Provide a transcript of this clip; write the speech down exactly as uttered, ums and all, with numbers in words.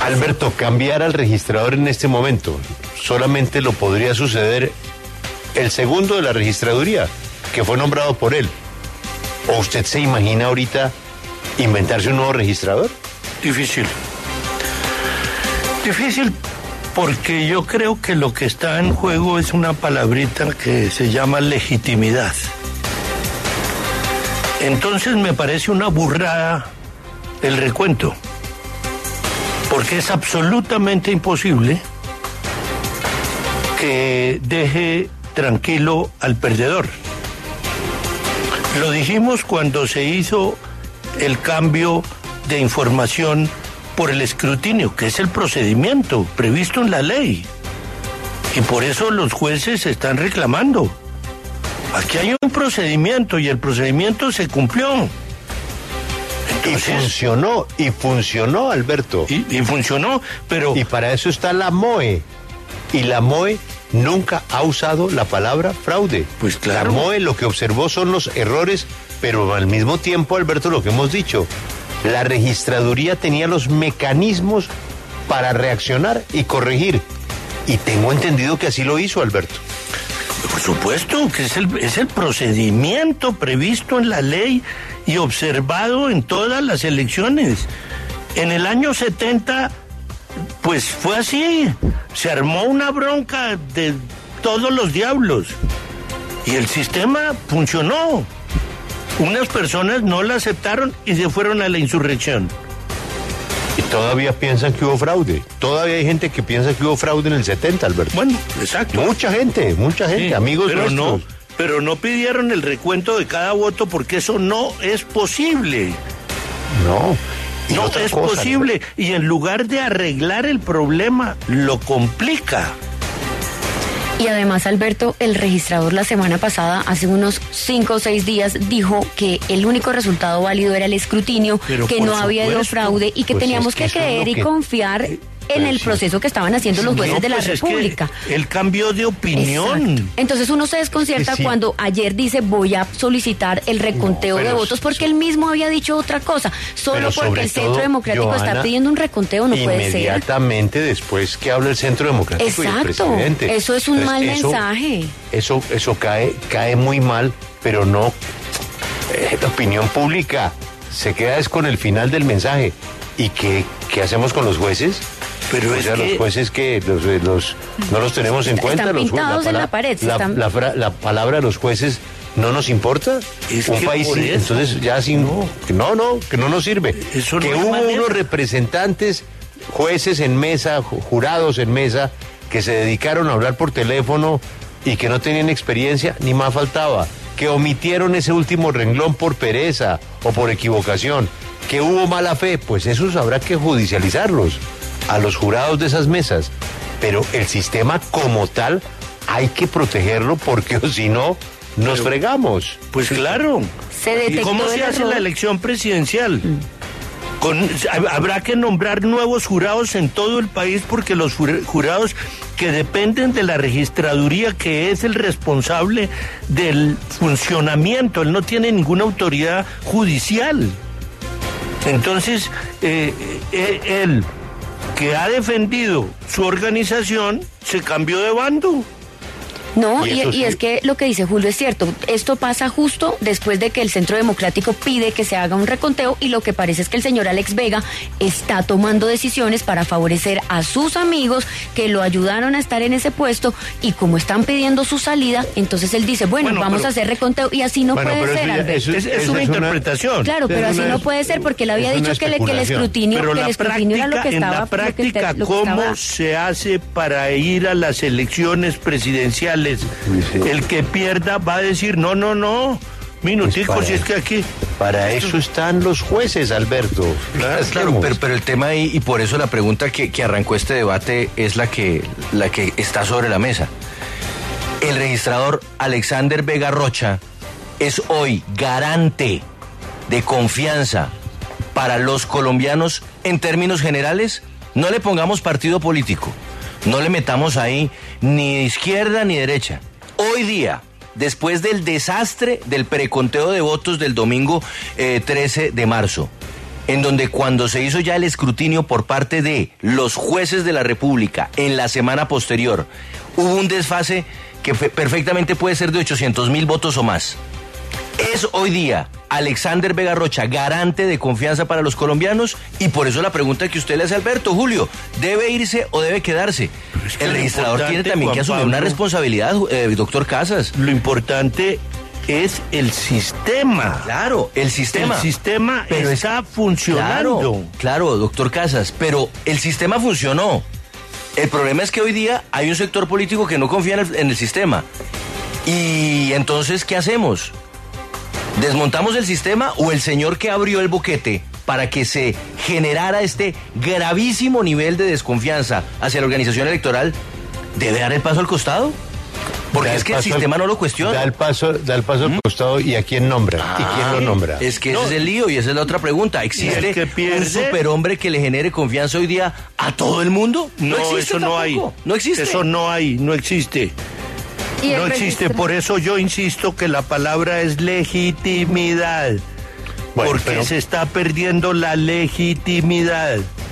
Alberto, cambiar al registrador en este momento solamente lo podría suceder el segundo de la registraduría, que fue nombrado por él. ¿O usted se imagina ahorita inventarse un nuevo registrador? Difícil. Difícil porque yo creo que lo que está en juego es una palabrita que se llama legitimidad. Entonces me parece una burrada el recuento, porque es absolutamente imposible que deje tranquilo al perdedor. Lo dijimos cuando se hizo el cambio de información por el escrutinio, que es el procedimiento previsto en la ley. Y por eso los jueces están reclamando. Aquí hay un procedimiento y el procedimiento se cumplió. Entonces, y funcionó, y funcionó, Alberto. Y, y funcionó, pero... Y para eso está la M O E. Y la M O E nunca ha usado la palabra fraude. Pues claro. La M O E lo que observó son los errores, pero al mismo tiempo, Alberto, lo que hemos dicho, la registraduría tenía los mecanismos para reaccionar y corregir. Y tengo entendido que así lo hizo, Alberto. Por supuesto, que es el, es el procedimiento previsto en la ley y observado en todas las elecciones. En el año setenta, pues fue así. Se armó una bronca de todos los diablos. Y el sistema funcionó. Unas personas no la aceptaron y se fueron a la insurrección. Y todavía piensan que hubo fraude. Todavía hay gente que piensa que hubo fraude en el setenta, Alberto. Bueno, exacto. Mucha gente, mucha gente, sí, amigos pero nuestros. No, pero no pidieron el recuento de cada voto porque eso no es posible. No. No es cosa, posible. ¿No? Y en lugar de arreglar el problema, lo complica. Y además, Alberto, el registrador la semana pasada, hace unos cinco o seis días, dijo que el único resultado válido era el escrutinio, pero que no había habido fraude y que pues teníamos es que que creer y que... confiar en el proceso que estaban haciendo los jueces no, de la pues República. Es que el cambio de opinión. Exacto. Entonces uno se desconcierta sí. cuando ayer dice voy a solicitar el reconteo no, de votos porque so, él mismo había dicho otra cosa. Solo porque el Centro Democrático Johanna, está pidiendo un reconteo no puede ser. Inmediatamente después que habla el Centro Democrático Exacto. y el presidente. Eso es un Entonces, mal eso, mensaje. Eso, eso cae, cae muy mal, pero no. Eh, la opinión pública se queda es con el final del mensaje. ¿Y qué, qué hacemos con los jueces? Pero o es sea, que... los jueces que los, los, no los tenemos en cuenta. Están los pintados la, en la pared. La, están... la, la, la palabra de los jueces no nos importa. Es un que país sí, entonces ya así no, que no, no, que no nos sirve. Eso que no hubo manera. unos representantes, jueces en mesa, jurados en mesa, que se dedicaron a hablar por teléfono y que no tenían experiencia, ni más faltaba. Que omitieron ese último renglón por pereza o por equivocación. Que hubo mala fe, pues esos habrá que judicializarlos a los jurados de esas mesas, pero el sistema como tal hay que protegerlo porque si no nos pero, fregamos. Pues claro. Se ¿Y cómo se hace la elección presidencial? Mm. Con, habrá que nombrar nuevos jurados en todo el país porque los jurados que dependen de la registraduría, que es el responsable del funcionamiento, él no tiene ninguna autoridad judicial. Entonces, eh, eh, él, que ha defendido su organización, se cambió de bando. No, y, y, sí. y es que lo que dice Julio es cierto. Esto pasa justo después de que el Centro Democrático pide que se haga un reconteo y lo que parece es que el señor Alex Vega está tomando decisiones para favorecer a sus amigos que lo ayudaron a estar en ese puesto y como están pidiendo su salida, entonces él dice, bueno, bueno vamos pero, a hacer reconteo y así no bueno, puede ser, ya, Alberto. Es, es, es una interpretación. Claro, pero así una, no puede ser porque él había dicho que, le, que el escrutinio, pero que el escrutinio práctica, era lo que estaba... En la práctica, lo que te, lo ¿cómo estaba... se hace para ir a las elecciones presidenciales? Sí. El que pierda va a decir, no, no, no, minutico, pues si es que aquí... Para eso están los jueces, Alberto. Claro, claro pero, pero el tema ahí, y por eso la pregunta que, que arrancó este debate es la que, la que está sobre la mesa. El registrador Alexander Vega Rocha es hoy garante de confianza para los colombianos en términos generales. No le pongamos partido político, no le metamos ahí ni izquierda ni derecha. Hoy día, después del desastre del preconteo de votos del domingo eh, trece de marzo, en donde cuando se hizo ya el escrutinio por parte de los jueces de la República en la semana posterior, hubo un desfase que perfectamente puede ser de ochocientos mil votos o más. Es hoy día Alexander Vega Rocha garante de confianza para los colombianos, y por eso la pregunta que usted le hace a Alberto, Julio, ¿debe irse o debe quedarse? Es que el registrador tiene también Juan que asumir Pablo, una responsabilidad, eh, doctor Casas. Lo importante es el sistema. Claro, el sistema. El sistema pero está es, funcionando. Claro, claro, doctor Casas, pero el sistema funcionó. El problema es que hoy día hay un sector político que no confía en el, en el sistema. Y entonces, ¿qué hacemos? ¿Desmontamos el sistema o el señor que abrió el boquete para que se generara este gravísimo nivel de desconfianza hacia la organización electoral debe dar el paso al costado? Porque da es que el sistema al, no lo cuestiona. Da el paso, da el paso ¿Mm? al costado, ¿y a quién nombra? Ah, ¿y quién lo nombra? Es que no. ese es el lío y esa es la otra pregunta. ¿Existe que pierde, un superhombre que le genere confianza hoy día a todo el mundo? No, no existe eso tampoco. no hay. No existe. Eso no hay, no existe. No existe, por eso yo insisto que la palabra es legitimidad. Bueno, porque pero... se está perdiendo la legitimidad.